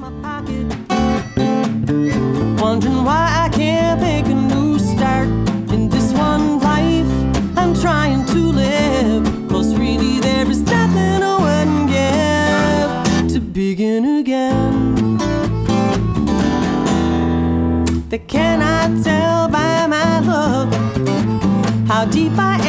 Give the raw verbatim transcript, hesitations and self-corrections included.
Wondering why I can't make a new start in this one life I'm trying to live. Cause really there is nothing I wouldn't give to begin again. They cannot tell by my look how deep I